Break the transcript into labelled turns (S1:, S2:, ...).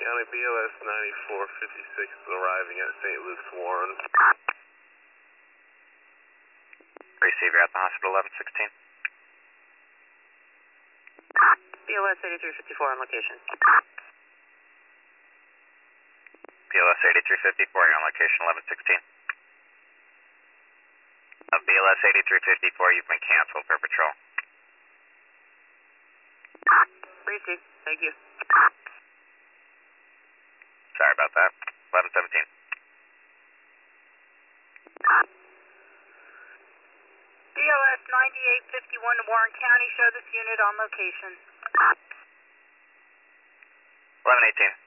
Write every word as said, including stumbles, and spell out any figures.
S1: County, B L S ninety-four fifty-six is arriving at Saint Luke's Warren.
S2: Receive, you're at the hospital, eleven sixteen.
S3: B L S eighty-three fifty-four on location.
S2: B L S eighty-three fifty-four, you're on location, eleven sixteen. Uh, B L S eighty-three fifty-four, you've been canceled for patrol.
S3: Receive, thank you.
S2: Sorry about that. eleven seventeen.
S3: B L S ninety-eight fifty-one to Warren County, show this unit on location.
S2: eleven eighteen.